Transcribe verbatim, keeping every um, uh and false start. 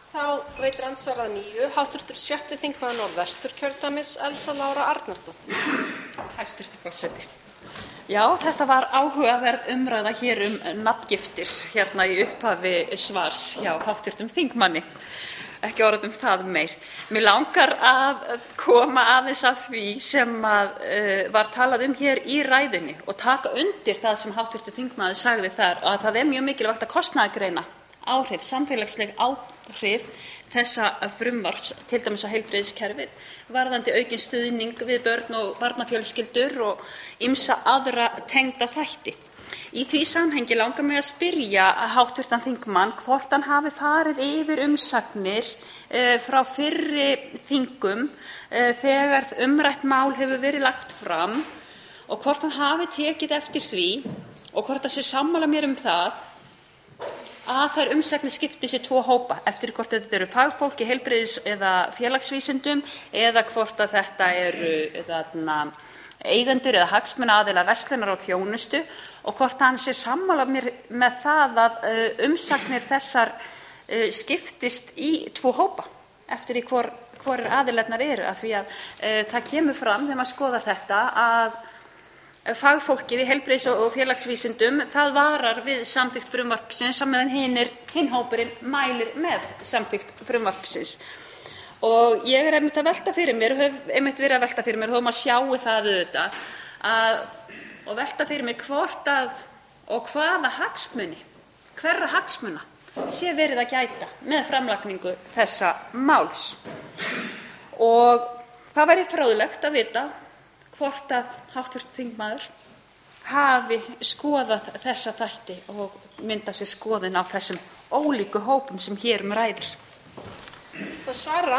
Þá veitir andsvar að nýju háttvirtur sjötti þingmaður Norðvesturkjördæmis, Elsa Lára Arnardóttir. Hæstv. forseti. Já, þetta var áhugaverð umræða hér um nafngiftir hérna í upphafi svars hjá háttvirtum þingmanni. Ekki orð um það meir. Mig langar að koma aðeins að því sem að, uh, var talað um hér í ræðunni og taka undir það sem háttvirtur þingmaður sagði þar, að það er mjög mikilvægt að kostnaðargreina áhrif, samfélagsleg áhrif þessa frumvarps, til dæmis á heilbrigðiskerfið, varðandi aukinn stuðning við börn og barnafjölskyldur og ýmsa aðra tengda þætti. Í því samhengi langar mig að spyrja háttvirtan þingmann hvort hann hafi farið yfir umsagnir uh, frá fyrri þingum uh, þegar umrætt mál hefur verið lagt fram og hvort hann hafi tekið eftir því og hvort hann sé sammála mér um það að þær umsagnir skipti sér tvo hópa eftir hvort þetta eru fagfólk í heilbrigðis- eða félagsvísindum eða hvort að þetta eru þarna, eigendur eða hagsmunaaðilar verslunar og þjónustu og hvort hann sé sammála mér með það að uh, umsagnir þessar uh, skiptist í tvo hópa eftir í hvor, hvor aðilarnar eru, af því að uh, það kemur fram þegar maður skoðar þetta að fagfólkið í heilbrigðis- og félagsvísindum það varar við samþykkt frumvarpsins á meðan hinir, hinn hópurinn mælir með samþykkt frumvarpsins. Og ég er einmitt að velta fyrir mér, hef einmitt verið að velta fyrir mér, þó maður sjái það auðvitað, að, og velta fyrir mér hvort að og hvaða hagsmuni, hverra hagsmuna sé verið að gæta með framlagningu þessa máls. Og það væri fróðlegt að vita hvort að háttvirtur þingmaður hafi skoðað þessa þætti og myndað sér skoðun á þessum ólíku hópum sem hér um ræðir. Það svarar